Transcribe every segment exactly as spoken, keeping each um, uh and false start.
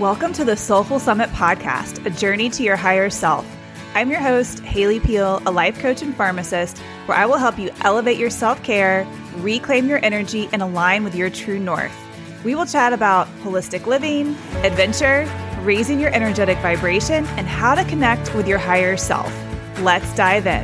Welcome to the Soulful Summit podcast, a journey to your higher self. I'm your host, Haley Peel, a life coach and pharmacist, where I will help you elevate your self-care, reclaim your energy, and align with your true north. We will chat about holistic living, adventure, raising your energetic vibration, and how to connect with your higher self. Let's dive in.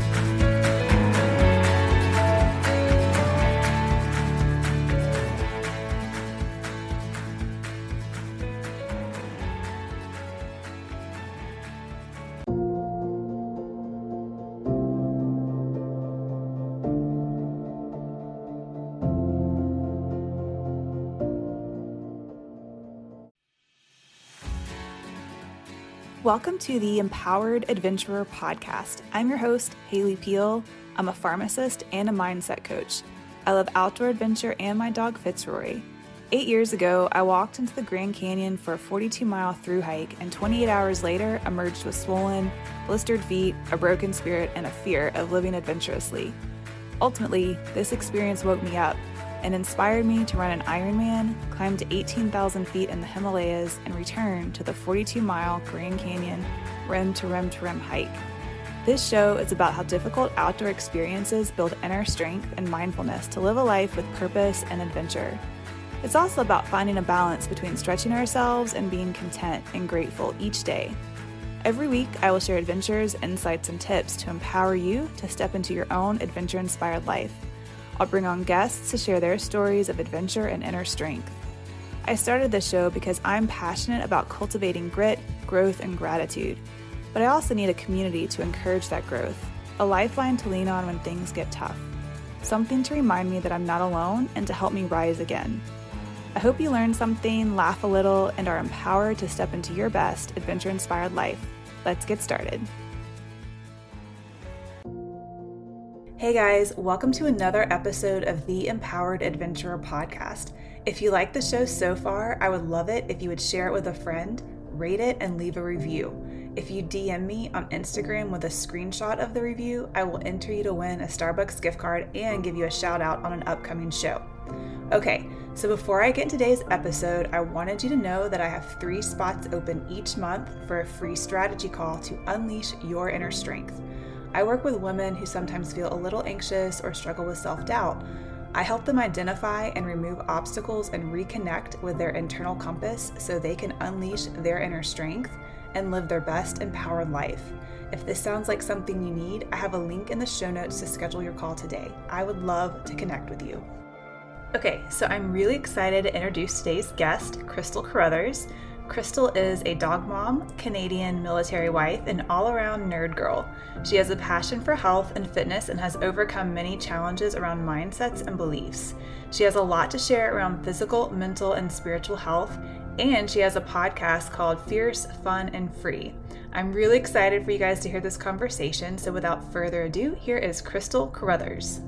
Welcome to the Empowered Adventurer podcast. I'm your host, Haley Peel. I'm a pharmacist and a mindset coach. I love outdoor adventure and my dog Fitzroy. Eight years ago, I walked into the Grand Canyon for a forty-two mile through hike, and twenty-eight hours later emerged with swollen, blistered feet, a broken spirit, and a fear of living adventurously. Ultimately, this experience woke me up and inspired me to run an Ironman, climb to eighteen thousand feet in the Himalayas, and return to the forty-two mile Grand Canyon rim to rim to rim hike. This show is about how difficult outdoor experiences build inner strength and mindfulness to live a life with purpose and adventure. It's also about finding a balance between stretching ourselves and being content and grateful each day. Every week, I will share adventures, insights, and tips to empower you to step into your own adventure-inspired life. I'll bring on guests to share their stories of adventure and inner strength. I started this show because I'm passionate about cultivating grit, growth, and gratitude. But I also need a community to encourage that growth, a lifeline to lean on when things get tough, something to remind me that I'm not alone and to help me rise again. I hope you learned something, laugh a little, and are empowered to step into your best adventure-inspired life. Let's get started. Hey guys, welcome to another episode of the Empowered Adventurer podcast. If you like the show so far, I would love it if you would share it with a friend, rate it, and leave a review. If you D M me on Instagram with a screenshot of the review, I will enter you to win a Starbucks gift card and give you a shout out on an upcoming show. Okay, so before I get into today's episode, I wanted you to know that I have three spots open each month for a free strategy call to unleash your inner strength. I work with women who sometimes feel a little anxious or struggle with self-doubt. I help them identify and remove obstacles and reconnect with their internal compass so they can unleash their inner strength and live their best empowered life. If this sounds like something you need, I have a link in the show notes to schedule your call today. I would love to connect with you. Okay, so I'm really excited to introduce today's guest, Crystal Carruthers. Crystal is a dog mom, Canadian military wife, and all-around nerd girl. She has a passion for health and fitness and has overcome many challenges around mindsets and beliefs. She has a lot to share around physical, mental, and spiritual health, and she has a podcast called Fierce, Fun, and Free. I'm really excited for you guys to hear this conversation, so without further ado, here is Crystal Carruthers.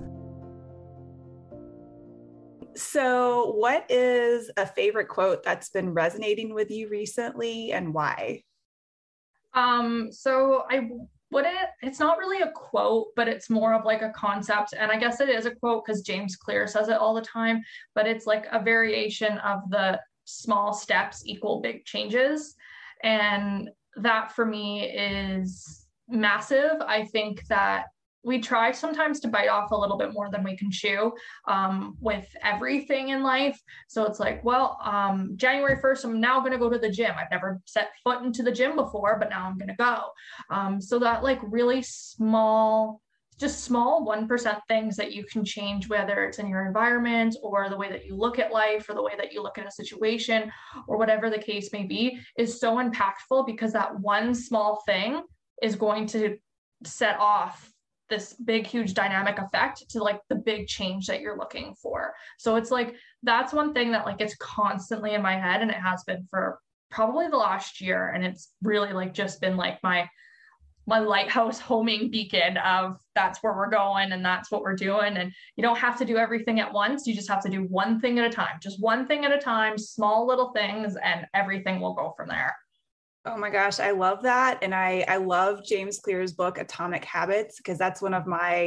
So what is a favorite quote that's been resonating with you recently and why? Um, so I wouldn't, it's not really a quote, but it's more of like a concept. And I guess it is a quote because James Clear says it all the time, but it's like a variation of the small steps equal big changes. And that for me is massive. I think that we try sometimes to bite off a little bit more than we can chew um, with everything in life. So it's like, well, um, January first, I'm now going to go to the gym. I've never set foot into the gym before, but now I'm going to go. Um, so that like really small, just small one percent things that you can change, whether it's in your environment or the way that you look at life or the way that you look at a situation or whatever the case may be, is so impactful because that one small thing is going to set off this big, huge dynamic effect to like the big change that you're looking for. So it's like, that's one thing that like it's constantly in my head, and it has been for probably the last year. And it's really like just been like my, my lighthouse homing beacon of that's where we're going and that's what we're doing. And you don't have to do everything at once. You just have to do one thing at a time, just one thing at a time, small little things, and everything will go from there. Oh my gosh, I love that. And I, I love James Clear's book, Atomic Habits, because that's one of my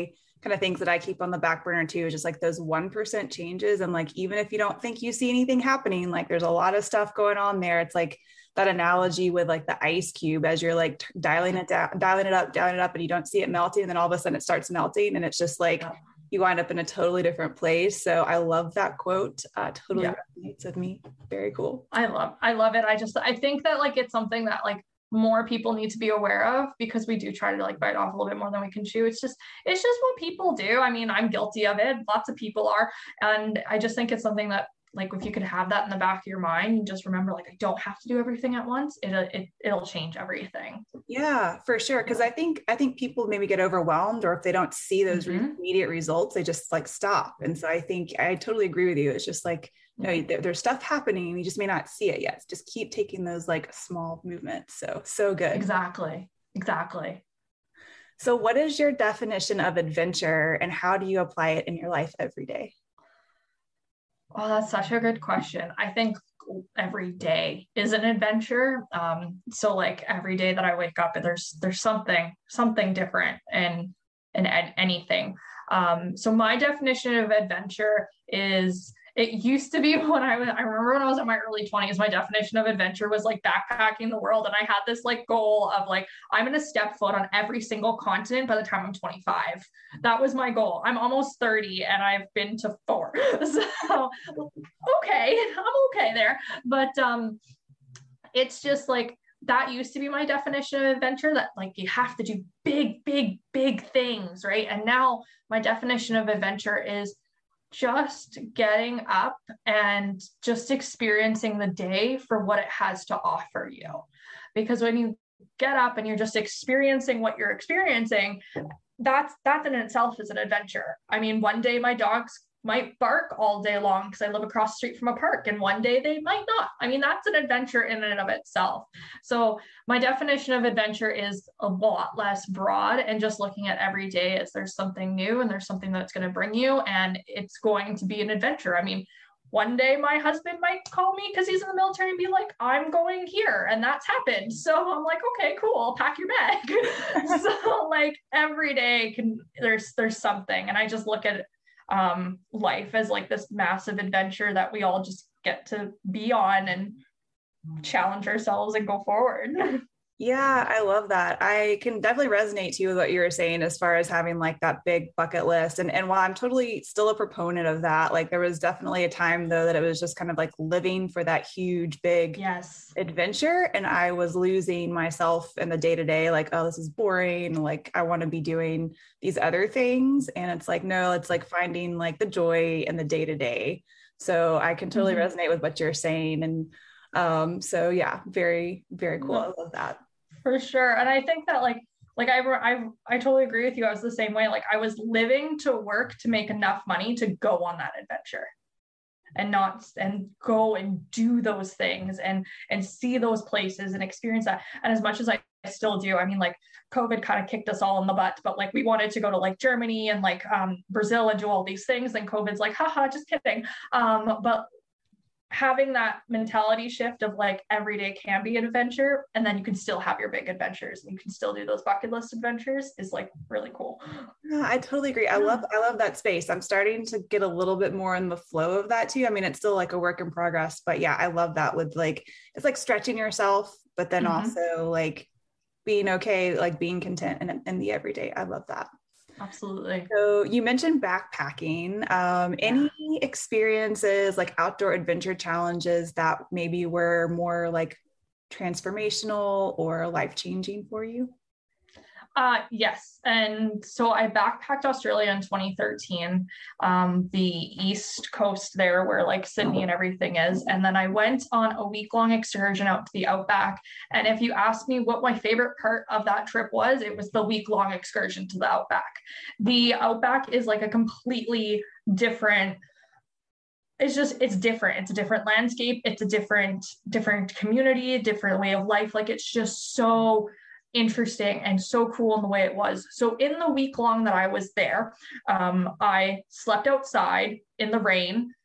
kind of things that I keep on the back burner too, is just like those one percent changes. And like, even if you don't think you see anything happening, like there's a lot of stuff going on there. It's like that analogy with like the ice cube, as you're like t- dialing it down, dialing it up, dialing it up, and you don't see it melting. And then all of a sudden it starts melting. And it's just like, yeah. you wind up in a totally different place. So I love that quote. Uh, totally yeah. resonates with me. Very cool. I love, I love it. I just, I think that like, it's something that like, more people need to be aware of, because we do try to like bite off a little bit more than we can chew. It's just, it's just what people do. I mean, I'm guilty of it. Lots of people are. And I just think it's something that like, if you could have that in the back of your mind, and just remember, like, I don't have to do everything at once. It, it, it'll change everything. Yeah, for sure. Cause I think, I think people maybe get overwhelmed, or if they don't see those mm-hmm. immediate results, they just like stop. And so I think I totally agree with you. It's just like, no, there, there's stuff happening. You just may not see it yet. Just keep taking those like small movements. So, so good. Exactly. Exactly. So what is your definition of adventure, and how do you apply it in your life every day? Oh, that's such a good question. I think every day is an adventure. Um, so like every day that I wake up, there's, there's something, something different in, in ed- anything. Um, so my definition of adventure is, it used to be when I was, I remember when I was in my early twenties, my definition of adventure was like backpacking the world. And I had this like goal of like, I'm going to step foot on every single continent by the time I'm twenty-five. That was my goal. I'm almost thirty and I've been to four. So, okay, I'm okay there. But um, it's just like, that used to be my definition of adventure, that like you have to do big, big, big things, right? And now my definition of adventure is just getting up and just experiencing the day for what it has to offer you. Because when you get up and you're just experiencing what you're experiencing, that's that in itself is an adventure. I mean, one day my dogs might bark all day long because I live across the street from a park, and one day they might not. I mean, that's an adventure in and of itself. So my definition of adventure is a lot less broad, and just looking at every day as there's something new and there's something that's going to bring you, and it's going to be an adventure. I mean, one day my husband might call me because he's in the military and be like, I'm going here. And that's happened. So I'm like, okay, cool. Pack your bag. So like every day can, there's, there's something. And I just look at um, life as like this massive adventure that we all just get to be on and challenge ourselves and go forward. Yeah, I love that. I can definitely resonate too with what you were saying as far as having like that big bucket list. And, and while I'm totally still a proponent of that, like there was definitely a time though that it was just kind of like living for that huge, big yes. adventure. And I was losing myself in the day to day, like, oh, this is boring. Like I want to be doing these other things. And it's like, no, it's like finding like the joy in the day to day. So I can totally mm-hmm. resonate with what you're saying. And um, so yeah, very, very cool. I love that. For sure. And I think that like, like I, I, I totally agree with you. I was the same way. Like I was living to work to make enough money to go on that adventure and not, and go and do those things and, and see those places and experience that. And as much as I still do, I mean, like COVID kind of kicked us all in the butt, but like we wanted to go to like Germany and like um, Brazil and do all these things. Then COVID's like, haha, just kidding. Um, but having that mentality shift of like every day can be an adventure, and then you can still have your big adventures and you can still do those bucket list adventures is like really cool. Yeah, I totally agree. I love, I love that space. I'm starting to get a little bit more in the flow of that too. I mean, it's still like a work in progress, but yeah, I love that with like, it's like stretching yourself, but then mm-hmm. also like being okay, like being content in, in the everyday. I love that. Absolutely. So you mentioned backpacking. Um, yeah. Any experiences like outdoor adventure challenges that maybe were more like transformational or life-changing for you? Uh, yes. And so I backpacked Australia in twenty thirteen, um, the East Coast there where like Sydney and everything is. And then I went on a week long excursion out to the outback. And if you ask me what my favorite part of that trip was, it was the week long excursion to the outback. The outback is like a completely different It's just, it's different. It's a different landscape. It's a different, different community, different way of life. Like it's just so interesting and so cool in the way it was. So in the week long that I was there, um, I slept outside in the rain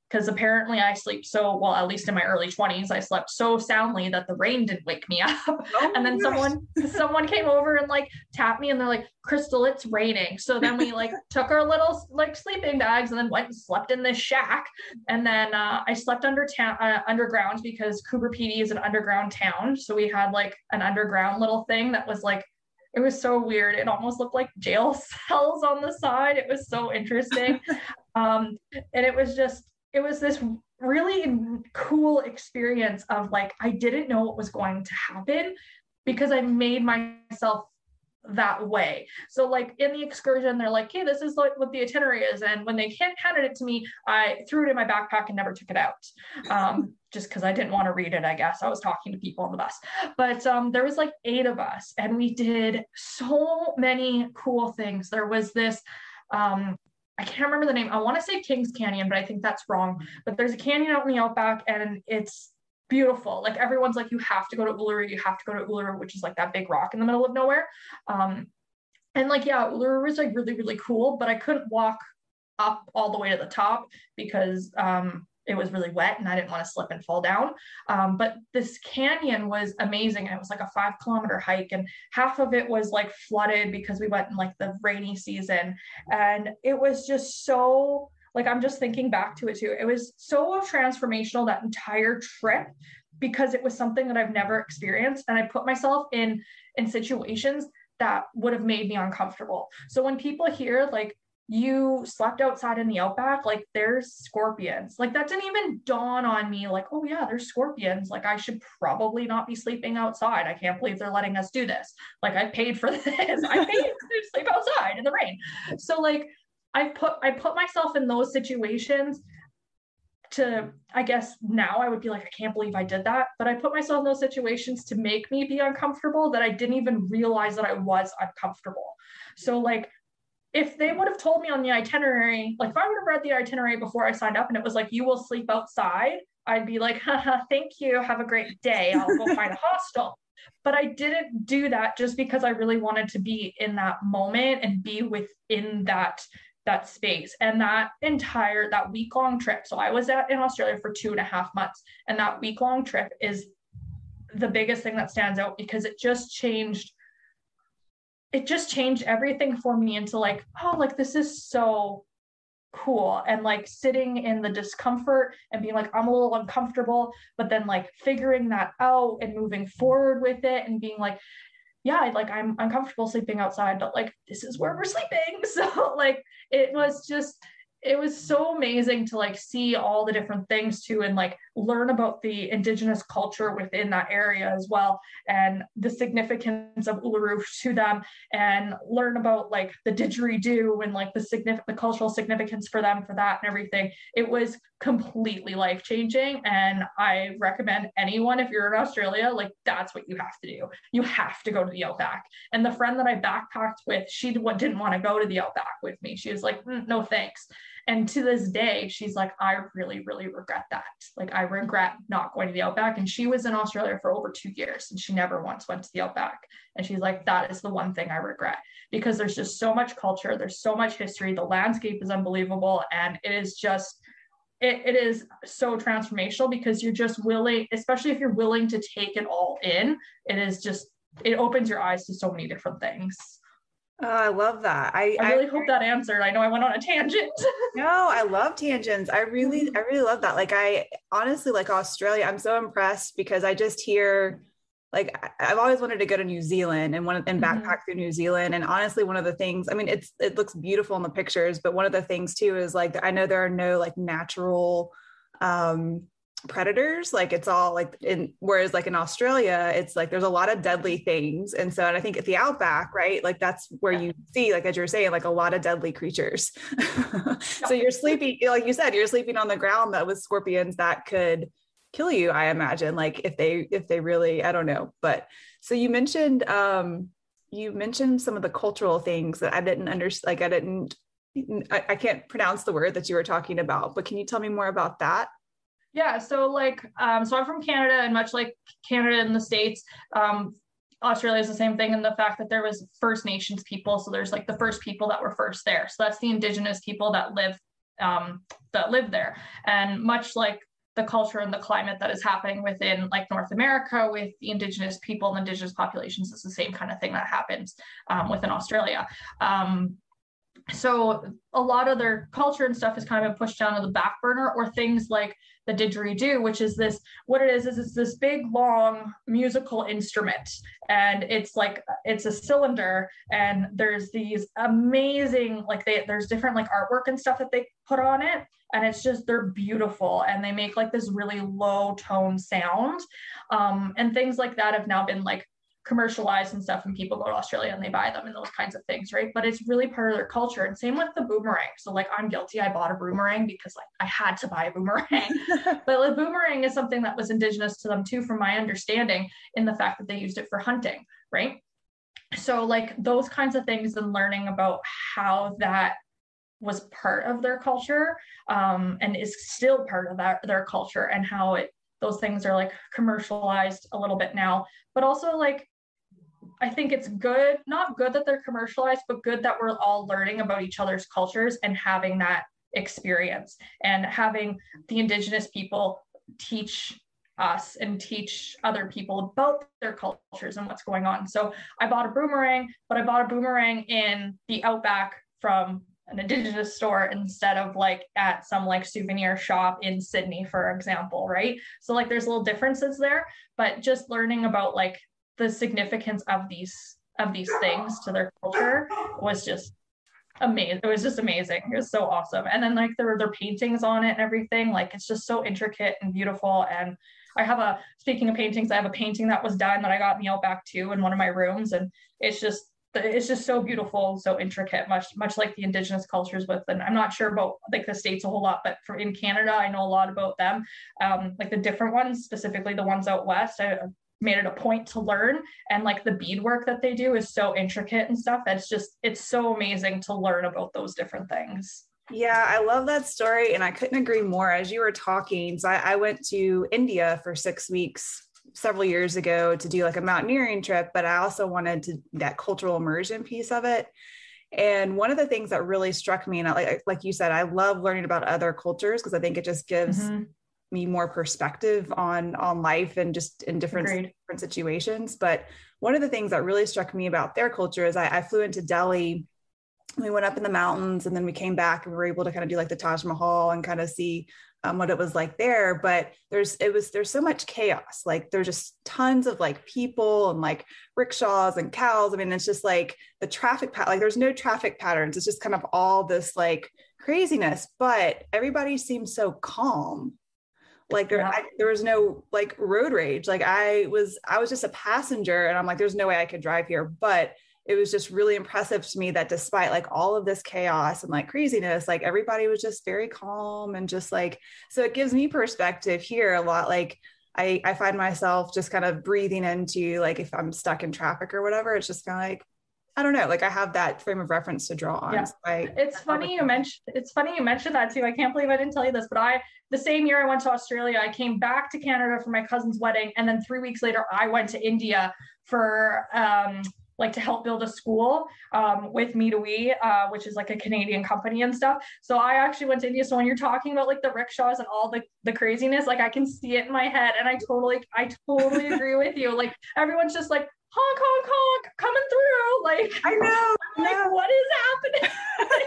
because apparently I sleep so well, at least in my early twenties, I slept so soundly that the rain didn't wake me up. Oh and then gosh. someone someone came over and like tapped me and they're like, Crystal, it's raining. So then we like took our little like sleeping bags and then went and slept in this shack. And then uh, I slept under town uh, underground because Coober Pedy is an underground town. So we had like an underground little thing that was like, it was so weird. It almost looked like jail cells on the side. It was so interesting. um, and it was just, it was this really cool experience of like, I didn't know what was going to happen because I made myself that way. So like in the excursion, they're like, hey, this is like what the itinerary is. And when they handed it to me, I threw it in my backpack and never took it out. Um, just because I didn't want to read it, I guess. I was talking to people on the bus. But um, there was like eight of us and we did so many cool things. There was this, um, I can't remember the name. I want to say Kings Canyon, but I think that's wrong. But there's a canyon out in the outback and it's beautiful. Like everyone's like, you have to go to Uluru, you have to go to Uluru, which is like that big rock in the middle of nowhere. Um, and like, yeah, Uluru was like really, really cool, but I couldn't walk up all the way to the top because um, it was really wet and I didn't want to slip and fall down. Um, but this canyon was amazing. It was like a five kilometer hike and half of it was like flooded because we went in like the rainy season. And it was just so, like, I'm just thinking back to it too. It was so transformational, that entire trip, because it was something that I've never experienced. And I put myself in, in situations that would have made me uncomfortable. So when people hear like, you slept outside in the outback, like there's scorpions, like that didn't even dawn on me, like, oh yeah, there's scorpions, like I should probably not be sleeping outside. I can't believe they're letting us do this. Like I paid for this. I paid to sleep outside in the rain. So like I put I put myself in those situations to, I guess now I would be like, I can't believe I did that. But I put myself in those situations to make me be uncomfortable that I didn't even realize that I was uncomfortable. So like, if they would have told me on the itinerary, like if I would have read the itinerary before I signed up and it was like, you will sleep outside, I'd be like, haha, thank you. Have a great day. I'll go find a hostel. But I didn't do that just because I really wanted to be in that moment and be within that, that space. And that entire, that week long trip. So I was at, in Australia for two and a half months. And that week long trip is the biggest thing that stands out because it just changed it just changed everything for me into like, oh, like this is so cool. And like sitting in the discomfort and being like, I'm a little uncomfortable, but then like figuring that out and moving forward with it and being like, yeah, like I'm uncomfortable sleeping outside, but like, this is where we're sleeping. So like, it was just, it was so amazing to like see all the different things too, and like learn about the Indigenous culture within that area as well, and the significance of Uluru to them, and learn about like the didgeridoo and like the significant, the cultural significance for them for that and everything. It was completely life-changing, and I recommend anyone, if you're in Australia, like that's what you have to do. You have to go to the Outback. And the friend that I backpacked with, she didn't want to go to the Outback with me. She was like, mm, no thanks. And to this day, she's like, I really, really regret that. Like, I regret not going to the Outback. And she was in Australia for over two years and she never once went to the Outback. And she's like, that is the one thing I regret, because there's just so much culture. There's so much history. The landscape is unbelievable. And it is just, it, it is so transformational, because you're just willing, especially if you're willing to take it all in, it is just, it opens your eyes to so many different things. Oh, I love that. I, I really I, hope that answered. I know I went on a tangent. No, I love tangents. I really, I really love that. Like, I honestly, like Australia, I'm so impressed because I just hear, like, I've always wanted to go to New Zealand and want and backpack mm-hmm. through New Zealand. And honestly, one of the things, I mean, it's, it looks beautiful in the pictures, but one of the things too is like, I know there are no like natural, um, predators, like it's all like in, whereas like in Australia it's like there's a lot of deadly things. And so, and I think at the Outback, right, like that's where you see, like as you're saying, like a lot of deadly creatures. So you're sleeping, like you said, you're sleeping on the ground that with scorpions that could kill you, I imagine, like if they if they really, I don't know. But so you mentioned um you mentioned some of the cultural things that I didn't understand, like I didn't I, I can't pronounce the word that you were talking about, but can you tell me more about that? Yeah, so like, um, so I'm from Canada, and much like Canada and the States, um, Australia is the same thing in the fact that there was First Nations people. So there's like the first people that were first there. So that's the Indigenous people that live um, that live there. And much like the culture and the climate that is happening within like North America with the indigenous people and indigenous populations, is the same kind of thing that happens um, within Australia. Um, so a lot of their culture and stuff has kind of been pushed down to the back burner, or things like the didgeridoo, which is this, what it is, is it's this big, long musical instrument. And it's like, it's a cylinder, and there's these amazing, like they, there's different like artwork and stuff that they put on it. And it's just, they're beautiful. And they make like this really low tone sound. Um, and things like that have now been like commercialized and stuff, and people go to Australia and they buy them and those kinds of things, right? But it's really part of their culture. And same with the boomerang. So like, I'm guilty, I bought a boomerang because like I had to buy a boomerang. But the boomerang is something that was indigenous to them too, from my understanding, in the fact that they used it for hunting, right? So like those kinds of things, and learning about how that was part of their culture, um, and is still part of that, their culture, and how it, those things are like commercialized a little bit now. But also like, I think it's good, not good that they're commercialized, but good that we're all learning about each other's cultures and having that experience, and having the indigenous people teach us and teach other people about their cultures and what's going on. So I bought a boomerang, but I bought a boomerang in the outback from an indigenous store instead of like at some like souvenir shop in Sydney, for example, right? So like there's little differences there, but just learning about like the significance of these of these things to their culture was just amazing. It was just amazing. It was so awesome. And then like there were their paintings on it and everything. Like it's just so intricate and beautiful. And I have a, speaking of paintings, I have a painting that was done that I got in the outback too in one of my rooms. And it's just it's just so beautiful, so intricate, much much like the indigenous cultures with, and I'm not sure about like the States a whole lot, but for in Canada, I know a lot about them, um, like the different ones, specifically the ones out west. I made it a point to learn, and like the beadwork that they do is so intricate and stuff. That's just, it's so amazing to learn about those different things. Yeah, I love that story, and I couldn't agree more. As you were talking, so I, I went to India for six weeks several years ago to do like a mountaineering trip, but I also wanted to that cultural immersion piece of it. And one of the things that really struck me, and I, like, like you said, I love learning about other cultures because I think it just gives mm-hmm. me more perspective on, on life and just in different, different situations. But one of the things that really struck me about their culture is I, I flew into Delhi. We went up in the mountains, and then we came back and we were able to kind of do like the Taj Mahal and kind of see um, what it was like there. But there's, it was, there's so much chaos. Like there's just tons of like people and like rickshaws and cows. I mean, it's just like the traffic, pa- like there's no traffic patterns. It's just kind of all this like craziness, but everybody seems so calm. Like there, yeah. I, there was no like road rage. Like I was, I was just a passenger, and I'm like, there's no way I could drive here. But it was just really impressive to me that despite like all of this chaos and like craziness, like everybody was just very calm and just like, so it gives me perspective here a lot. Like I, I find myself just kind of breathing into like, if I'm stuck in traffic or whatever, it's just kind of like, I don't know, like I have that frame of reference to draw on. Yeah. So I, it's funny you mentioned, it's funny you mentioned that too. I can't believe I didn't tell you this, but I, the same year I went to Australia, I came back to Canada for my cousin's wedding. And then three weeks later, I went to India for, um, like to help build a school um, with Me to We, uh, which is like a Canadian company and stuff. So I actually went to India. So when you're talking about like the rickshaws and all the, the craziness, like I can see it in my head, and I totally, I totally agree with you. Like everyone's just like, honk, honk, honk, coming through. Like, I know, I'm like, no. What is happening?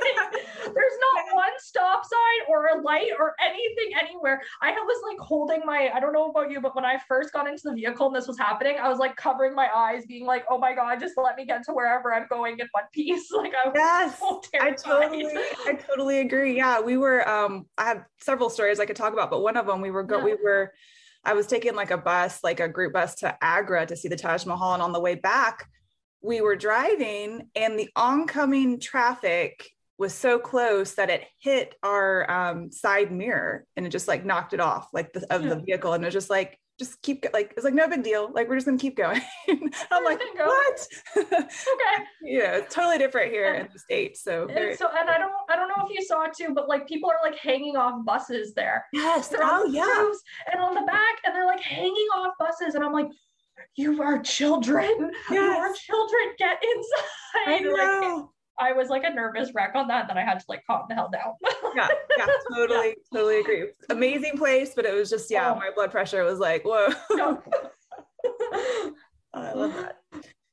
There's not one stop sign or a light or anything anywhere. I was like holding my, I don't know about you, but when I first got into the vehicle and this was happening, I was like covering my eyes, being like, oh my God, just let me get to wherever I'm going in one piece. Like I was yes, so terrified. I totally, I totally agree. Yeah, we were, um, I have several stories I could talk about, but one of them we were, go- yeah. we were, I was taking like a bus, like a group bus to Agra to see the Taj Mahal. And on the way back, we were driving, and the oncoming traffic was so close that it hit our um, side mirror, and it just like knocked it off like the, of yeah. the vehicle. And it was just like, just keep like, it's like, no big deal. Like, we're just gonna keep going. I'm like, what? Okay. Yeah, it's totally different here and, in the States. So, very- so, and I don't, I don't know if you saw it too, but like people are like hanging off buses there. Yes. They're oh, on the yeah. roofs and on the back, and they're like hanging off buses. And I'm like, you are children. Yes. You are children. Get inside. I know. Like, I was like a nervous wreck on that, that I had to like calm the hell down. Yeah, yeah, totally, yeah. totally agree. Amazing place, but it was just, yeah, oh. my blood pressure was like, whoa. No. I love that.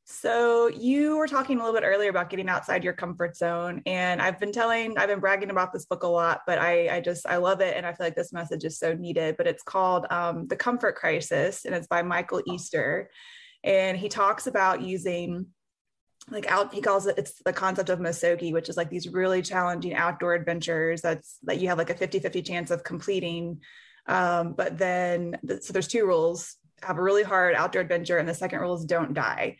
So you were talking a little bit earlier about getting outside your comfort zone. And I've been telling, I've been bragging about this book a lot, but I, I just, I love it. And I feel like this message is so needed, but it's called um, The Comfort Crisis, and it's by Michael Easter. And he talks about using like out, he calls it, it's the concept of Mosogi, which is like these really challenging outdoor adventures that's that you have like a fifty-fifty chance of completing. Um, but then, so there's two rules: have a really hard outdoor adventure. And the second rule is don't die.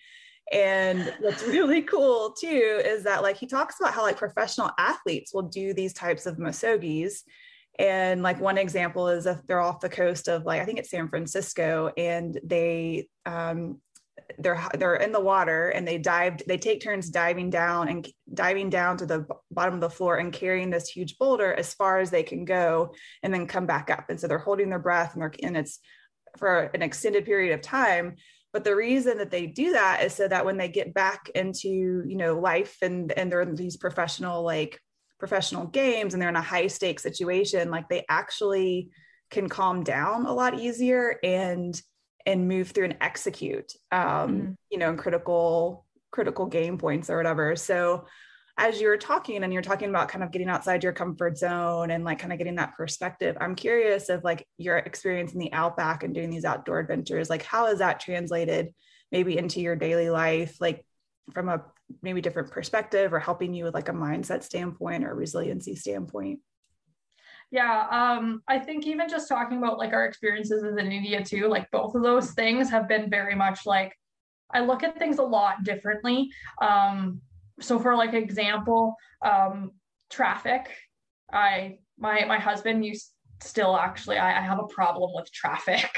And what's really cool too, is that like, he talks about how like professional athletes will do these types of Mosogis. And like one example is if they're off the coast of like, I think it's San Francisco, and they, um, they're, they're in the water and they dived, they take turns diving down and diving down to the bottom of the floor and carrying this huge boulder as far as they can go and then come back up. And so they're holding their breath, and they're, and it's for an extended period of time. But the reason that they do that is so that when they get back into, you know, life and, and they're in these professional, like professional games, and they're in a high stakes situation, like they actually can calm down a lot easier and, and move through and execute, um, mm-hmm. you know, in critical, critical game points or whatever. So as you're talking and you're talking about kind of getting outside your comfort zone and like kind of getting that perspective, I'm curious of like your experience in the outback and doing these outdoor adventures, like how is that translated maybe into your daily life, like from a maybe different perspective, or helping you with like a mindset standpoint or resiliency standpoint? Yeah, um, I think even just talking about like our experiences in India too, like both of those things have been very much like, I look at things a lot differently. Um, So for like example, um, traffic, I, my, my husband used still actually, I, I have a problem with traffic.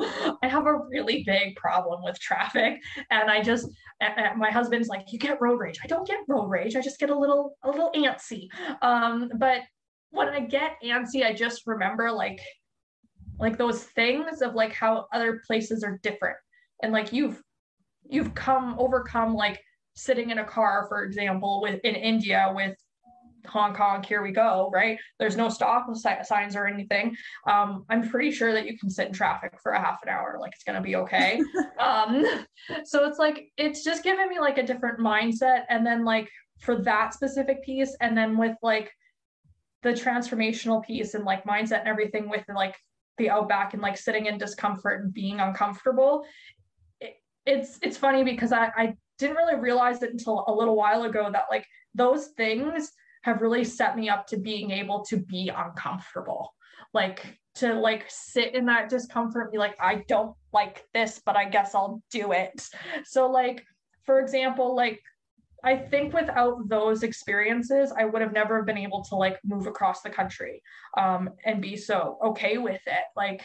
I have a really big problem with traffic. And I just, and my husband's like, you get road rage. I don't get road rage. I just get a little, a little antsy. Um, but when I get antsy, I just remember like, like those things of like how other places are different. And like, you've, you've come overcome like, sitting in a car, for example, with in India with Hong Kong, here we go, right? There's no stop signs or anything. Um, I'm pretty sure that you can sit in traffic for a half an hour, like it's gonna be okay. um, so it's like, it's just giving me like a different mindset. And then like for that specific piece, and then with like the transformational piece and like mindset and everything with like the outback and like sitting in discomfort and being uncomfortable, it, it's it's funny because I, I didn't really realize it until a little while ago that like those things have really set me up to being able to be uncomfortable, like to like sit in that discomfort and be like, I don't like this, but I guess I'll do it. So like, for example, like I think without those experiences, I would have never been able to like move across the country um, and be so okay with it. Like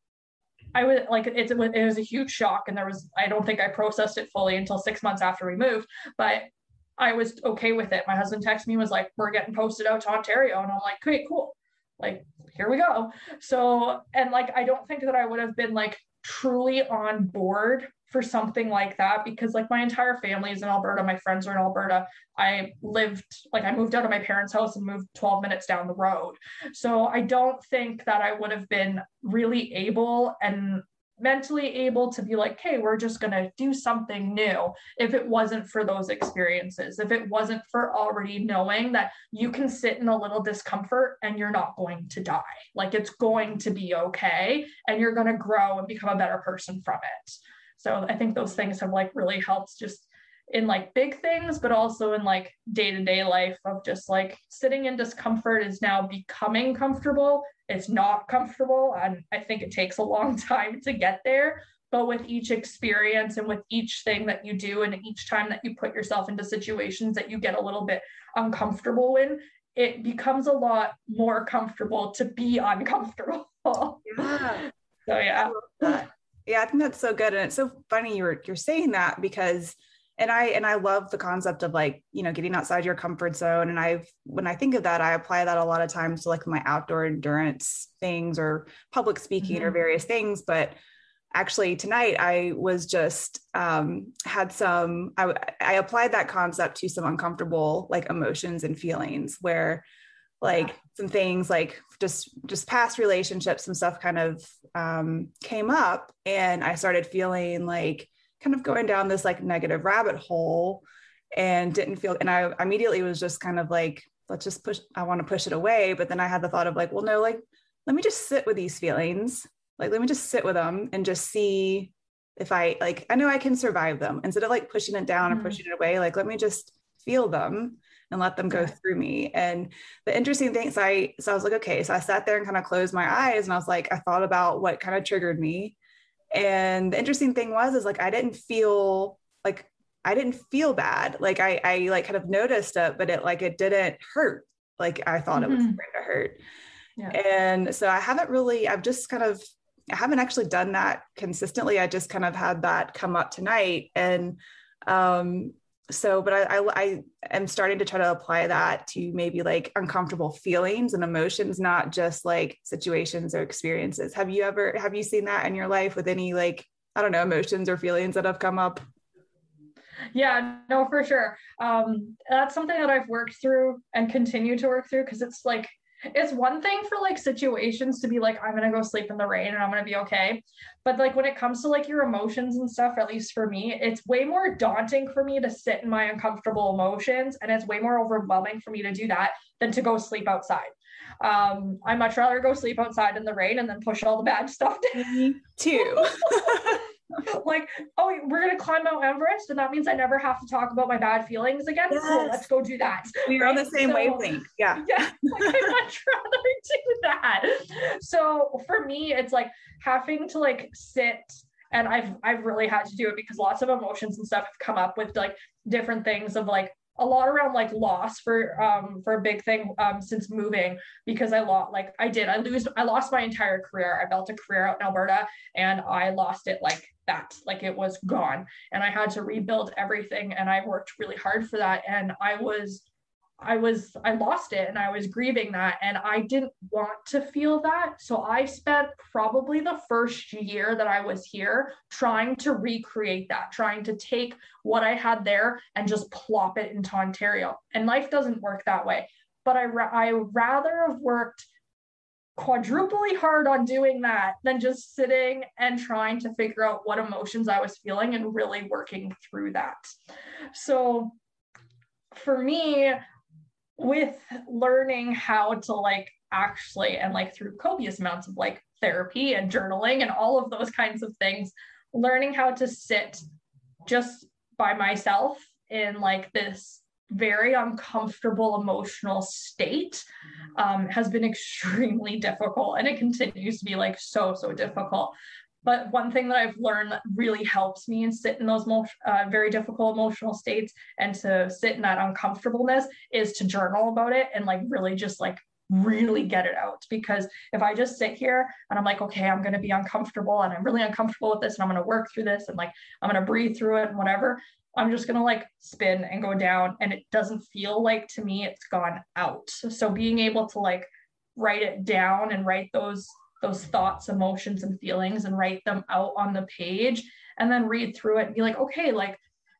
I was like, it's, it was a huge shock. And there was, I don't think I processed it fully until six months after we moved, but I was okay with it. My husband texted me, was like, we're getting posted out to Ontario. And I'm like, okay, cool. Like, here we go. So, and like, I don't think that I would have been like truly on board for something like that, because like my entire family is in Alberta. My friends are in Alberta. I lived, like I moved out of my parents' house and moved twelve minutes down the road. So I don't think that I would have been really able and mentally able to be like, hey, we're just going to do something new if it wasn't for those experiences, if it wasn't for already knowing that you can sit in a little discomfort and you're not going to die. Like it's going to be okay. And you're going to grow and become a better person from it. So I think those things have like really helped just in like big things, but also in like day-to-day life of just like sitting in discomfort is now becoming comfortable. It's not comfortable. And I think it takes a long time to get there. But with each experience and with each thing that you do, and each time that you put yourself into situations that you get a little bit uncomfortable in, it becomes a lot more comfortable to be uncomfortable. Yeah. So yeah. Yeah, I think that's so good. And it's so funny you're you're saying that, because and I and I love the concept of like, you know, getting outside your comfort zone. And I've when I think of that, I apply that a lot of times to like my outdoor endurance things or public speaking mm-hmm. or various things. But actually tonight I was just um, had some, I, I applied that concept to some uncomfortable like emotions and feelings where like yeah. some things like just, just past relationships, some stuff kind of um, came up, and I started feeling like kind of going down this like negative rabbit hole, and didn't feel, and I immediately was just kind of like, let's just push, I want to push it away. But then I had the thought of like, well, no, like, let me just sit with these feelings. Like, let me just sit with them and just see if I, like, I know I can survive them instead of like pushing it down mm-hmm. and pushing it away. Like, let me just feel them and let them go yeah. through me. And the interesting thing is I, so I was like, okay, so I sat there and kind of closed my eyes, and I was like, I thought about what kind of triggered me. And the interesting thing was, is like, I didn't feel like, I didn't feel bad. Like I, I like kind of noticed it, but it like, it didn't hurt. Like I thought mm-hmm. it was going to hurt. Yeah. And so I haven't really, I've just kind of, I haven't actually done that consistently. I just kind of had that come up tonight. And um, so, but I, I, I am starting to try to apply that to maybe like uncomfortable feelings and emotions, not just like situations or experiences. Have you ever, have you seen that in your life with any like, I don't know, emotions or feelings that have come up? Yeah, no, for sure. Um, that's something that I've worked through and continue to work through, because it's like, it's one thing for like situations to be like, I'm going to go sleep in the rain and I'm going to be okay. But like when it comes to like your emotions and stuff, at least for me, it's way more daunting for me to sit in my uncomfortable emotions. And it's way more overwhelming for me to do that than to go sleep outside. Um, I much rather go sleep outside in the rain and then push all the bad stuff down. Me too. Like, oh, we're going to climb Mount Everest, and that means I never have to talk about my bad feelings again. Yes. Cool, let's go do that. We are right? on the same so, wavelength. Yeah. Yeah. Like, I'd much rather do that. So for me, it's like having to like sit, and I've, I've really had to do it because lots of emotions and stuff have come up with like different things of like, a lot around like loss for um for a big thing um since moving, because I lost like I did I lose I lost my entire career. I built a career out in Alberta and I lost it like that, like it was gone, and I had to rebuild everything, and I worked really hard for that, and I was I was I lost it, and I was grieving that, and I didn't want to feel that. So I spent probably the first year that I was here trying to recreate that, trying to take what I had there and just plop it into Ontario. And life doesn't work that way. But I ra- I rather have worked quadruply hard on doing that than just sitting and trying to figure out what emotions I was feeling and really working through that. So for me, with learning how to like actually, and like through copious amounts of like therapy and journaling and all of those kinds of things, learning how to sit just by myself in like this very uncomfortable emotional state um, has been extremely difficult, and it continues to be like so, so difficult. But one thing that I've learned that really helps me and sit in those mo- uh, very difficult emotional states and to sit in that uncomfortableness is to journal about it and like really just like really get it out. Because if I just sit here and I'm like, okay, I'm going to be uncomfortable and I'm really uncomfortable with this and I'm going to work through this and like, I'm going to breathe through it and whatever, I'm just going to like spin and go down, and it doesn't feel like to me it's gone out. So being able to like write it down and write those those thoughts, emotions, and feelings and write them out on the page and then read through it and be like, okay, like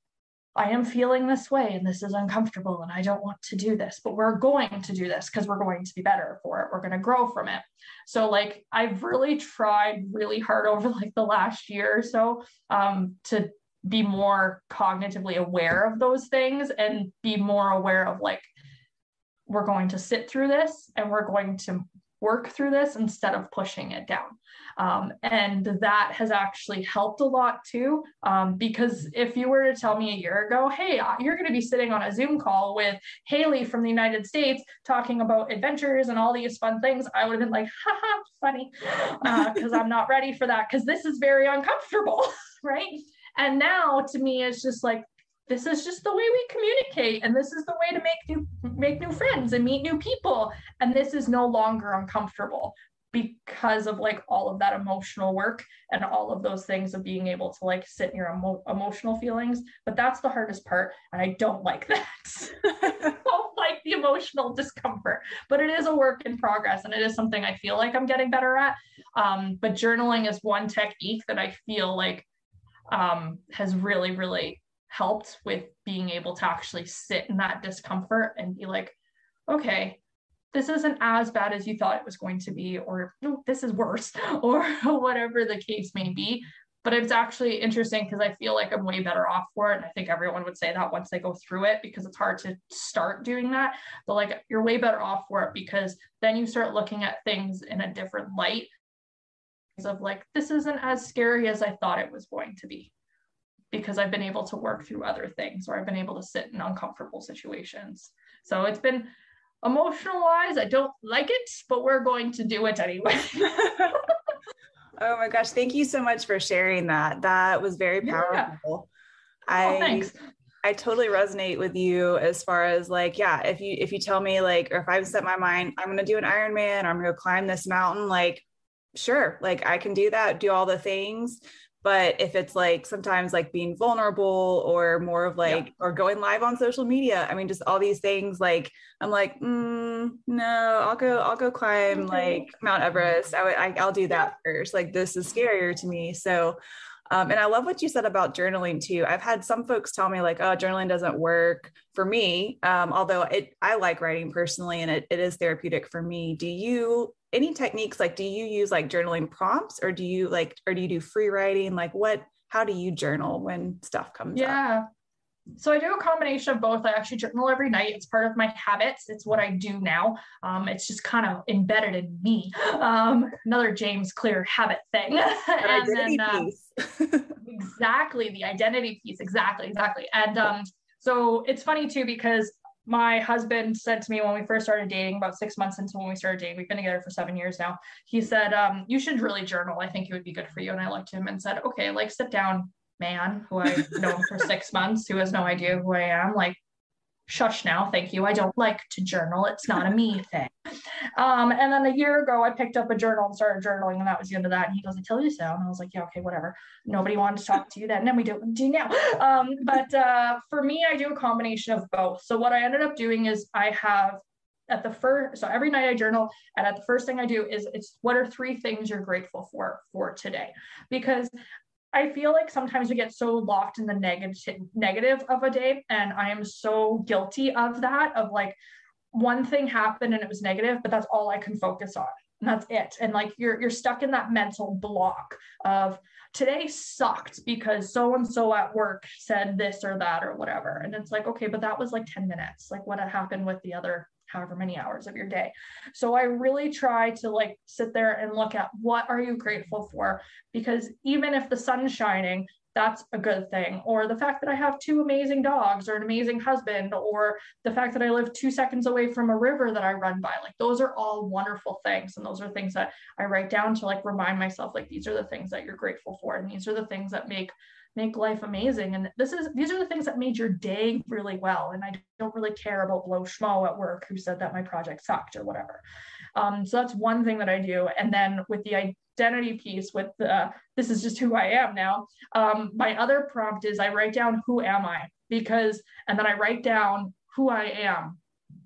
I am feeling this way and this is uncomfortable and I don't want to do this, but we're going to do this because we're going to be better for it. We're going to grow from it. So like, I've really tried really hard over like the last year or so um, to be more cognitively aware of those things and be more aware of like, we're going to sit through this and we're going to work through this instead of pushing it down. Um, and that has actually helped a lot too. Um, because if you were to tell me a year ago, hey, you're going to be sitting on a Zoom call with Haley from the United States talking about adventures and all these fun things, I would have been like, haha, funny, because uh, I'm not ready for that because this is very uncomfortable, right? And now to me, it's just like, this is just the way we communicate, and this is the way to make new make new friends and meet new people. And this is no longer uncomfortable because of like all of that emotional work and all of those things of being able to like sit in your emo- emotional feelings. But that's the hardest part, and I don't like that. I don't like the emotional discomfort, but it is a work in progress and it is something I feel like I'm getting better at. Um, but journaling is one technique that I feel like um, has really, really helped with being able to actually sit in that discomfort and be like, okay, this isn't as bad as you thought it was going to be, or no, this is worse, or whatever the case may be. But it's actually interesting because I feel like I'm way better off for it. And I think everyone would say that once they go through it, because it's hard to start doing that. But like, you're way better off for it because then you start looking at things in a different light of like, this isn't as scary as I thought it was going to be, because I've been able to work through other things, or I've been able to sit in uncomfortable situations. So it's been emotional wise, I don't like it, but we're going to do it anyway. Oh my gosh. Thank you so much for sharing that. That was very powerful. Yeah. I, oh, thanks. I totally resonate with you as far as like, yeah, if you, if you tell me like, or if I've set my mind, I'm going to do an Ironman, or I'm going to climb this mountain, like, sure. Like I can do that, do all the things. But if it's like sometimes like being vulnerable, or more of like, yeah. or going live on social media, I mean, just all these things, like, I'm like, mm, no, I'll go, I'll go climb okay. like Mount Everest. I would, I, I'll do that yeah. first. Like, this is scarier to me. So, um, and I love what you said about journaling too. I've had some folks tell me like, oh, journaling doesn't work for me. Um, although it, I like writing personally, and it, it is therapeutic for me. Do you, any techniques, like, do you use like journaling prompts, or do you like, or do you do free writing? Like what, how do you journal when stuff comes yeah. up? Yeah. So I do a combination of both. I actually journal every night. It's part of my habits. It's what I do now. Um, it's just kind of embedded in me. Um, another James Clear habit thing. and then, uh, exactly. The identity piece. Exactly. Exactly. And um, so it's funny too, because my husband said to me when we first started dating, about six months into when we started dating, we've been together for seven years now. He said, um, you should really journal. I think it would be good for you. And I looked at him and said, okay, like sit down, man, who I've known for six months, who has no idea who I am. Like, shush now, thank you. I don't like to journal. It's not a me thing. Um, and then a year ago, I picked up a journal and started journaling, and that was the end of that. And he goes, I tell you so. And I was like, yeah, okay, whatever. Nobody wanted to talk to you then. And then we do, do now. Um, but uh, for me, I do a combination of both. So what I ended up doing is I have at the first, so every night I journal, and at the first thing I do is it's what are three things you're grateful for for today? Because I feel like sometimes we get so locked in the negative negative of a day. And I am so guilty of that, of like, one thing happened and it was negative, but that's all I can focus on. And that's it. And like, you're, you're stuck in that mental block of today sucked because so-and-so at work said this or that or whatever. And it's like, okay, but that was like ten minutes. Like, what had happened with the other however many hours of your day? So I really try to like sit there and look at what are you grateful for? Because even if the sun's shining, that's a good thing. Or the fact that I have two amazing dogs, or an amazing husband, or the fact that I live two seconds away from a river that I run by, like those are all wonderful things. And those are things that I write down to like remind myself, like, these are the things that you're grateful for. And these are the things that make make life amazing. And this is, these are the things that made your day really well. And I don't really care about Blow Schmo at work who said that my project sucked or whatever. Um, so that's one thing that I do. And then with the identity piece, with the, this is just who I am now. Um, my other prompt is I write down, who am I? Because, and then I write down who I am.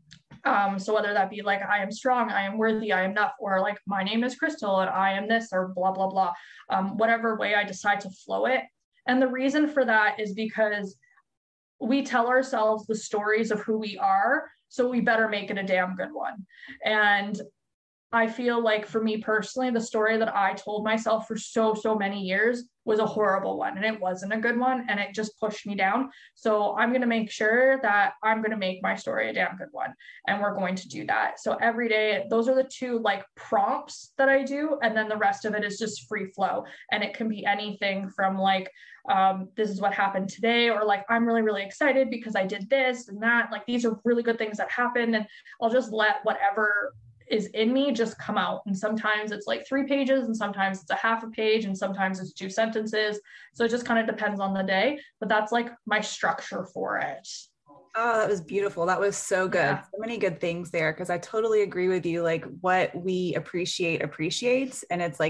Um, so whether that be like, I am strong, I am worthy, I am enough, or like, my name is Crystal and I am this, or blah, blah, blah. Um, whatever way I decide to flow it. And the reason for that is because we tell ourselves the stories of who we are, so we better make it a damn good one. And I feel like for me personally, the story that I told myself for so, so many years was a horrible one, and it wasn't a good one, and it just pushed me down. So I'm going to make sure that I'm going to make my story a damn good one, and we're going to do that. So every day, those are the two like prompts that I do. And then the rest of it is just free flow. And it can be anything from like, um, this is what happened today, or like, I'm really, really excited because I did this and that. Like, these are really good things that happened, and I'll just let whatever is in me just come out. And sometimes it's like three pages, and sometimes it's a half a page, and sometimes it's two sentences. So it just kind of depends on the day, but that's like my structure for it. Oh, that was beautiful. That was so good. Yeah. So many good things there. Cause I totally agree with you. Like, what we appreciate appreciates. And it's like,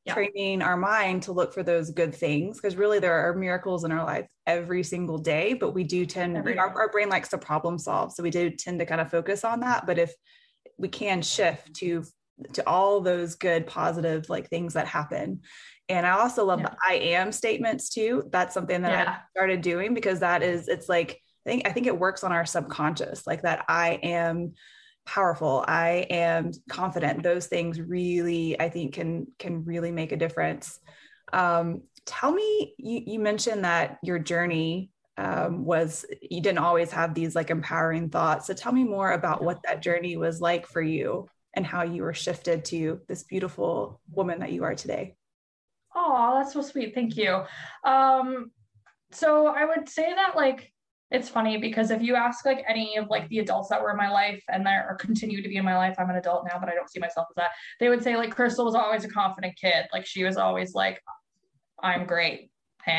Yeah. training our mind to look for those good things, because really there are miracles in our life every single day, but we do tend, you know, our, our brain likes to problem solve. So we do tend to kind of focus on that. But if we can shift to to all those good positive like things that happen. And I also love yeah. the I am statements too. That's something that yeah. I started doing, because that is, it's like, I think, I think it works on our subconscious, like that I am powerful, I am confident. Those things really, I think can, can really make a difference. Um, tell me, you, you mentioned that your journey um, was, you didn't always have these like empowering thoughts. So tell me more about what that journey was like for you and how you were shifted to this beautiful woman that you are today. Oh, that's so sweet. Thank you. Um, so I would say that like, it's funny because if you ask like any of like the adults that were in my life and that are continue to be in my life, I'm an adult now, but I don't see myself as that. They would say like Crystal was always a confident kid. Like she was always like, I'm great.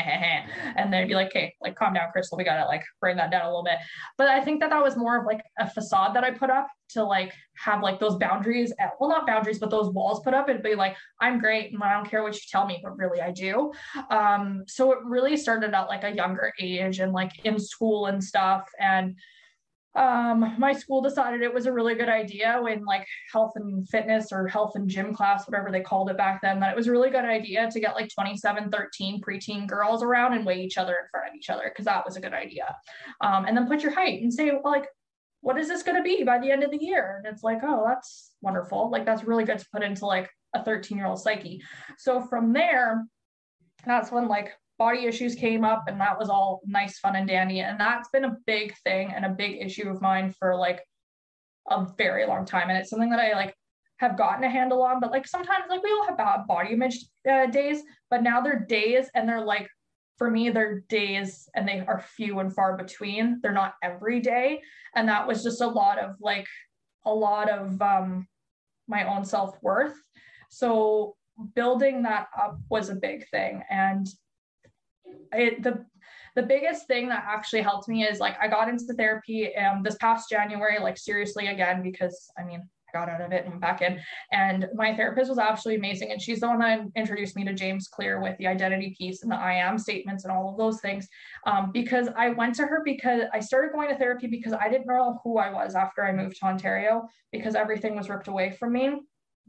And they'd be like, okay, like calm down, Crystal, we gotta like bring that down a little bit. But I think that that was more of like a facade that I put up to like have like those boundaries, at, well, not boundaries, but those walls put up. It'd be like, I'm great and I don't care what you tell me, but really I do. Um, so it really started at like a younger age and like in school and stuff. And um, my school decided it was a really good idea when like health and fitness or health and gym class, whatever they called it back then, that it was a really good idea to get like twenty-seven, thirteen preteen girls around and weigh each other in front of each other, because that was a good idea. Um, and then put your height and say, well, like, what is this going to be by the end of the year? And it's like, oh, that's wonderful. Like, that's really good to put into like a thirteen year old psyche. So from there, that's when like body issues came up, and that was all nice, fun and dandy. And that's been a big thing and a big issue of mine for like a very long time. And it's something that I like have gotten a handle on, but like sometimes like we all have bad body image uh, days, but now they're days, and they're like, for me, they're days and they are few and far between. They're not every day. And that was just a lot of like, a lot of um, my own self-worth. So building that up was a big thing. And It, the the biggest thing that actually helped me is like I got into therapy um, this past January, like seriously again, because I mean, I got out of it and back in, and my therapist was absolutely amazing. And she's the one that introduced me to James Clear with the identity piece and the I am statements and all of those things. Um, because I went to her because I started going to therapy because I didn't know who I was after I moved to Ontario, because everything was ripped away from me.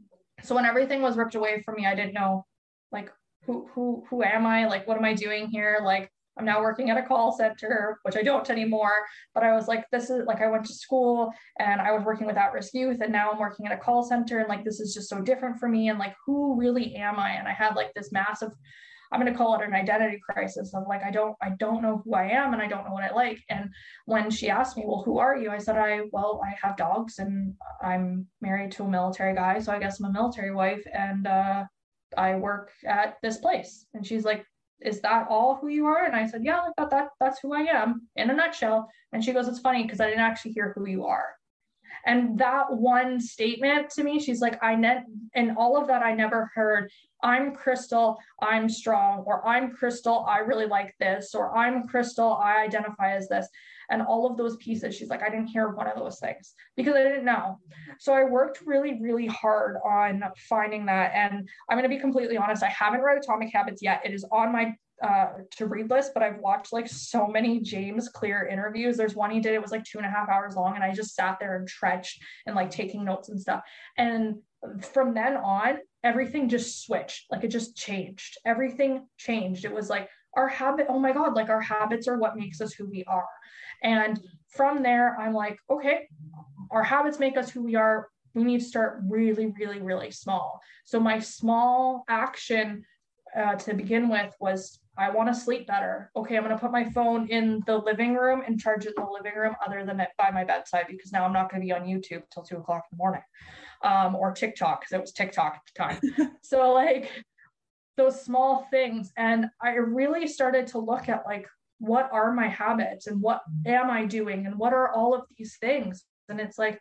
So when everything was ripped away from me, I didn't know like, who, who, who am I? Like, what am I doing here? Like, I'm now working at a call center, which I don't anymore, but I was like, this is like, I went to school and I was working with at-risk youth, and now I'm working at a call center. And like, this is just so different for me. And like, who really am I? And I had like this massive, I'm going to call it an identity crisis of like, I don't, I don't know who I am, and I don't know what I like. And when she asked me, well, who are you? I said, I, well, I have dogs and I'm married to a military guy. So I guess I'm a military wife, and, uh, I work at this place. And she's like, is that all who you are? And I said, yeah, like that, that that's who I am in a nutshell. And she goes, it's funny because I didn't actually hear who you are. And that one statement to me, she's like, I net and all of that, I never heard, I'm Crystal, I'm strong, or I'm Crystal, I really like this, or I'm Crystal, I identify as this. And all of those pieces, she's like, I didn't hear one of those things because I didn't know. So I worked really, really hard on finding that. And I'm going to be completely honest, I haven't read Atomic Habits yet. It is on my uh, to read list, but I've watched like so many James Clear interviews. There's one he did, it was like two and a half hours long. And I just sat there and trenched and like taking notes and stuff. And from then on, everything just switched. Like it just changed. Everything changed. It was like our habit. Oh my God, like our habits are what makes us who we are. And from there, I'm like, okay, our habits make us who we are. We need to start really, really, really small. So my small action uh, to begin with was, I want to sleep better. Okay, I'm going to put my phone in the living room and charge it in the living room other than it by my bedside, because now I'm not going to be on YouTube till two o'clock in the morning um, or TikTok, because it was TikTok at the time. So like those small things. And I really started to look at like, what are my habits and what am I doing and what are all of these things? And it's like,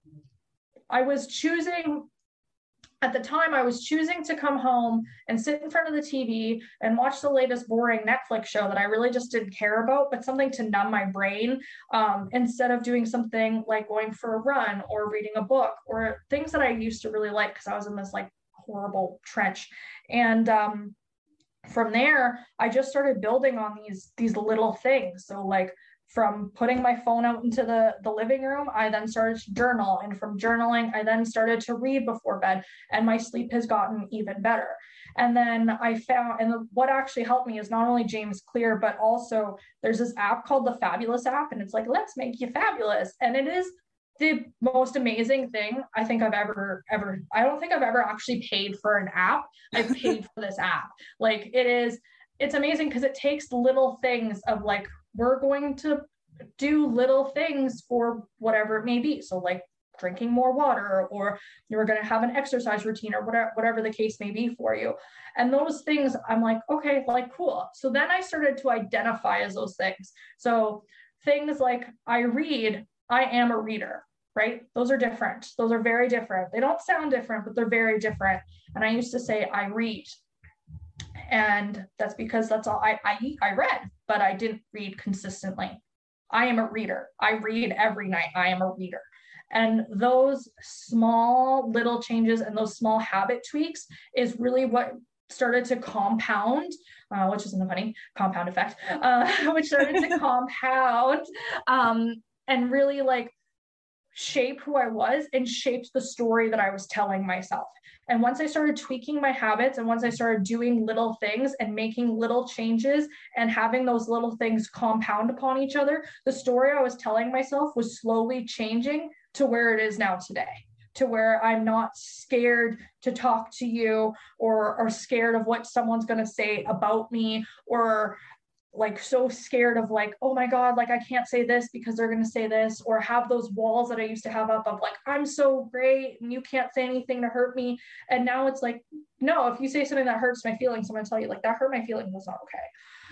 I was choosing, at the time I was choosing to come home and sit in front of the T V and watch the latest boring Netflix show that I really just didn't care about, but something to numb my brain, um, instead of doing something like going for a run or reading a book or things that I used to really like, because I was in this like horrible trench. And um, from there, I just started building on these these little things. So like from putting my phone out into the, the living room, I then started to journal. And from journaling, I then started to read before bed, and my sleep has gotten even better. And then I found, and what actually helped me is not only James Clear, but also there's this app called the Fabulous app. And it's like, let's make you fabulous. And it is the most amazing thing I think I've ever, ever, I don't think I've ever actually paid for an app. I've paid for this app. Like it is, it's amazing because it takes little things of like, we're going to do little things for whatever it may be. So like drinking more water, or you're going to have an exercise routine, or whatever, whatever the case may be for you. And those things, I'm like, okay, like cool. So then I started to identify as those things. So things like I read, I am a reader, right? Those are different. Those are very different. They don't sound different, but they're very different. And I used to say, I read. And that's because that's all I, I, I read, but I didn't read consistently. I am a reader. I read every night. I am a reader. And those small little changes and those small habit tweaks is really what started to compound, uh, which isn't a funny compound effect, uh, which started to compound um, and really like shape who I was and shaped the story that I was telling myself. And once I started tweaking my habits, and once I started doing little things and making little changes and having those little things compound upon each other, the story I was telling myself was slowly changing to where it is now today, to where I'm not scared to talk to you, or, or scared of what someone's going to say about me, or like so scared of like, oh my God, like I can't say this because they're going to say this, or have those walls that I used to have up of like, I'm so great and you can't say anything to hurt me. And now it's like, no, if you say something that hurts my feelings, I'm going to tell you like that hurt my feelings, was not okay.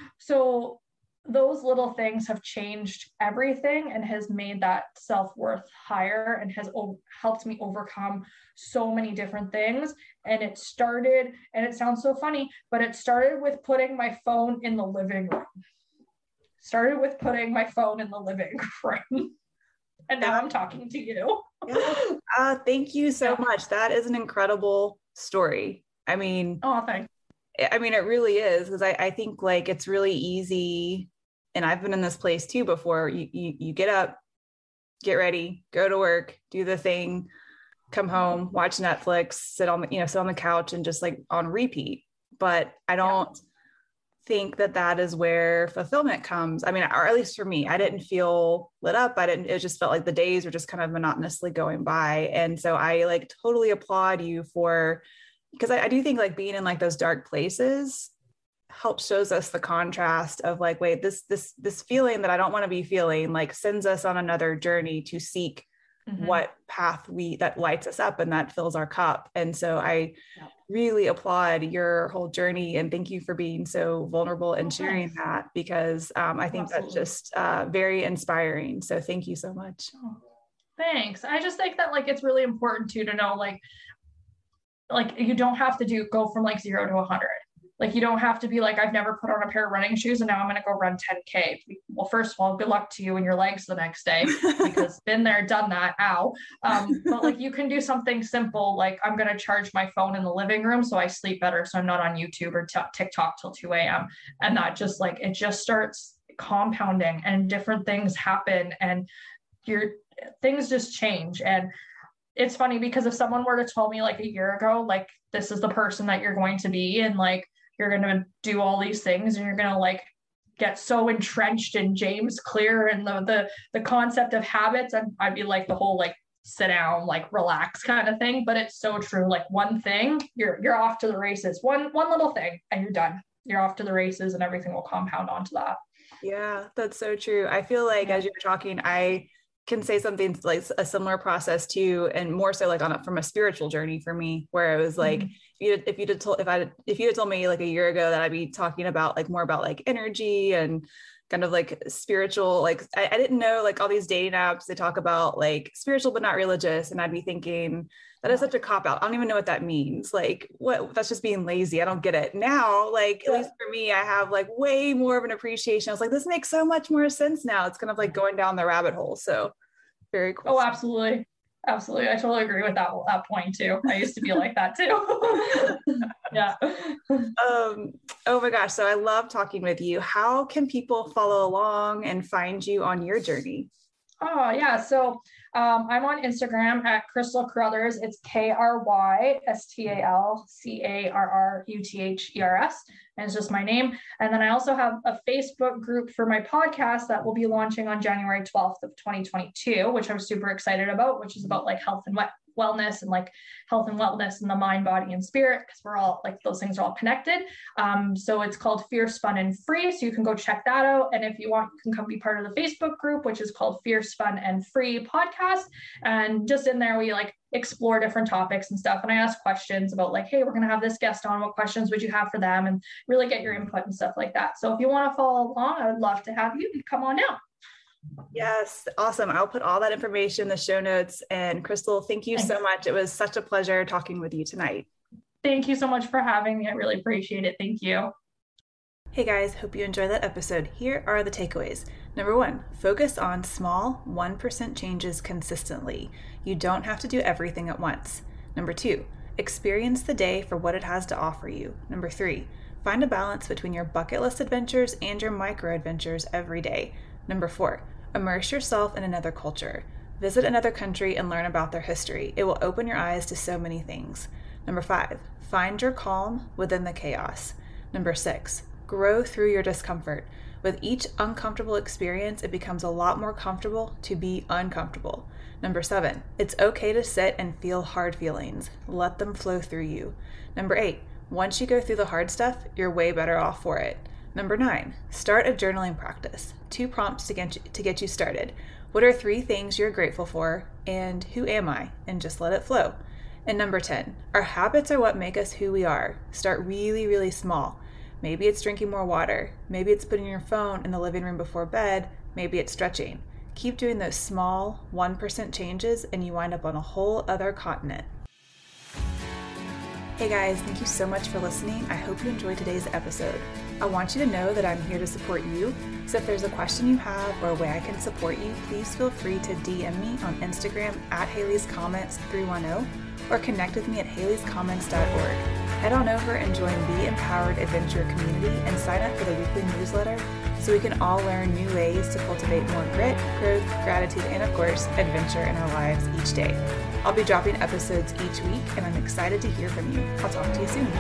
So those little things have changed everything and has made that self-worth higher, and has o- helped me overcome so many different things. And it started, and it sounds so funny, but it started with putting my phone in the living room. Started with putting my phone in the living room. And now I'm talking to you. Yeah. Uh, thank you so yeah. much. That is an incredible story. I mean, oh, thanks. I mean, it really is, because I, I think like it's really easy. And I've been in this place too before. You, you, you get up, get ready, go to work, do the thing, come home, watch Netflix, sit on the, you know, sit on the couch and just like on repeat. But I don't yeah. think that that is where fulfillment comes. I mean, or at least for me, I didn't feel lit up. I didn't, it just felt like the days were just kind of monotonously going by. And so I like totally applaud you for, because I, I do think like being in like those dark places helps shows us the contrast of like, wait, this, this, this feeling that I don't want to be feeling like sends us on another journey to seek mm-hmm. what path we, that lights us up and that fills our cup. And so I yeah. really applaud your whole journey, and thank you for being so vulnerable and oh, sharing nice. that, because um, I think Absolutely. that's just uh, very inspiring. So thank you so much. Oh, thanks. I just think that like, it's really important too, to know, like, like you don't have to do, go from like zero to a hundred. Like, you don't have to be like, I've never put on a pair of running shoes and now I'm going to go run ten K. Well, first of all, good luck to you and your legs the next day, because been there, done that. Ow. Um, but like, you can do something simple. Like, I'm going to charge my phone in the living room so I sleep better, so I'm not on YouTube or t- TikTok till two a.m. And that just like, it just starts compounding and different things happen and your things just change. And it's funny because if someone were to tell me like a year ago, like, this is the person that you're going to be, and like, you're going to do all these things and you're going to like get so entrenched in James Clear and the, the, the concept of habits. And I'd be like the whole, like, sit down, like relax kind of thing. But it's so true. Like, one thing, you're, you're off to the races, one, one little thing and you're done. You're off to the races and everything will compound onto that. Yeah, that's so true. I feel like yeah. as you were talking, I can say something like a similar process too, and more so like on a, from a spiritual journey for me, where it was like, mm-hmm. if you if you did told if I if you had told me like a year ago that I'd be talking about like more about like energy and kind of like spiritual, like I, I didn't know like all these dating apps, they talk about like spiritual but not religious, and I'd be thinking that is such a cop out. I don't even know what that means. Like, what, that's just being lazy. I don't get it. Now, like, at least for me, I have like way more of an appreciation. I was like, this makes so much more sense now. It's kind of like going down the rabbit hole. So very cool. Oh, absolutely. Absolutely. I totally agree with that, that point too. I used to be like that too. Yeah. Um, oh my gosh. So I love talking with you. How can people follow along and find you on your journey? Oh, yeah. So um, I'm on Instagram at Crystal Carruthers. It's K R Y S T A L C A R R U T H E R S. And it's just my name. And then I also have a Facebook group for my podcast that will be launching on January twelfth of twenty twenty-two, which I'm super excited about, which is about like health and wellness and like health and wellness in the mind, body, and spirit, because we're all like those things are all connected. Um, so it's called Fierce, Fun, and Free. So you can go check that out. And if you want, you can come be part of the Facebook group, which is called Fierce, Fun, and Free Podcast. And just in there, we like explore different topics and stuff. And I ask questions about like, hey, we're going to have this guest on. What questions would you have for them? And really get your input and stuff like that. So if you want to follow along, I would love to have you come on down. Yes. Awesome. I'll put all that information in the show notes. And Crystal, thank you Thanks. so much. It was such a pleasure talking with you tonight. Thank you so much for having me. I really appreciate it. Thank you. Hey guys, hope you enjoyed that episode. Here are the takeaways. Number one, focus on small one percent changes consistently. You don't have to do everything at once. Number two, experience the day for what it has to offer you. Number three, find a balance between your bucket list adventures and your micro adventures every day. Number four, immerse yourself in another culture. Visit another country and learn about their history. It will open your eyes to so many things. Number five, find your calm within the chaos. Number six, grow through your discomfort. With each uncomfortable experience, it becomes a lot more comfortable to be uncomfortable. Number seven, it's okay to sit and feel hard feelings. Let them flow through you. Number eight, once you go through the hard stuff, you're way better off for it. Number nine, start a journaling practice. Two prompts to get you, to get you started. What are three things you're grateful for? And who am I? And just let it flow. And number ten, our habits are what make us who we are. Start really, really small. Maybe it's drinking more water. Maybe it's putting your phone in the living room before bed. Maybe it's stretching. Keep doing those small one percent changes and you wind up on a whole other continent. Hey guys, thank you so much for listening. I hope you enjoyed today's episode. I want you to know that I'm here to support you. So if there's a question you have or a way I can support you, please feel free to D M me on Instagram at Haley's Comments three one zero or connect with me at haleys comments dot org. Head on over and join the Empowered Adventurer community and sign up for the weekly newsletter so we can all learn new ways to cultivate more grit, growth, gratitude, and of course, adventure in our lives each day. I'll be dropping episodes each week and I'm excited to hear from you. I'll talk to you soon.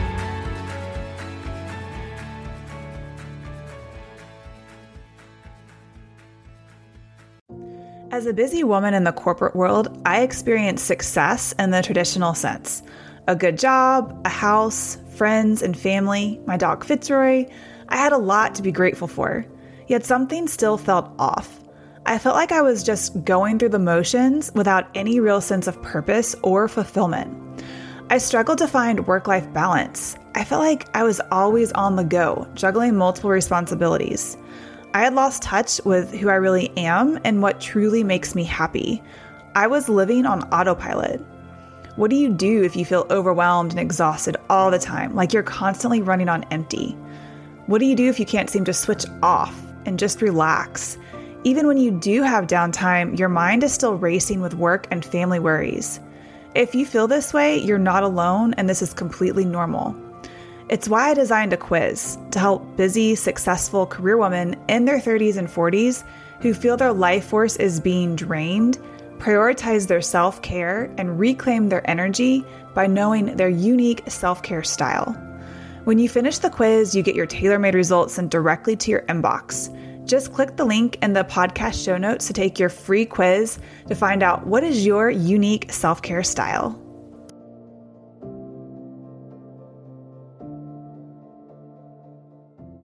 As a busy woman in the corporate world, I experienced success in the traditional sense. A good job, a house, friends and family, my dog Fitzroy. I had a lot to be grateful for, yet something still felt off. I felt like I was just going through the motions without any real sense of purpose or fulfillment. I struggled to find work-life balance. I felt like I was always on the go, juggling multiple responsibilities. I had lost touch with who I really am and what truly makes me happy. I was living on autopilot. What do you do if you feel overwhelmed and exhausted all the time, like you're constantly running on empty? What do you do if you can't seem to switch off and just relax? Even when you do have downtime, your mind is still racing with work and family worries. If you feel this way, you're not alone, and this is completely normal. It's why I designed a quiz to help busy, successful career women in their thirties and forties who feel their life force is being drained, prioritize their self-care, and reclaim their energy by knowing their unique self-care style. When you finish the quiz, you get your tailor-made results sent directly to your inbox. Just click the link in the podcast show notes to take your free quiz to find out what is your unique self-care style.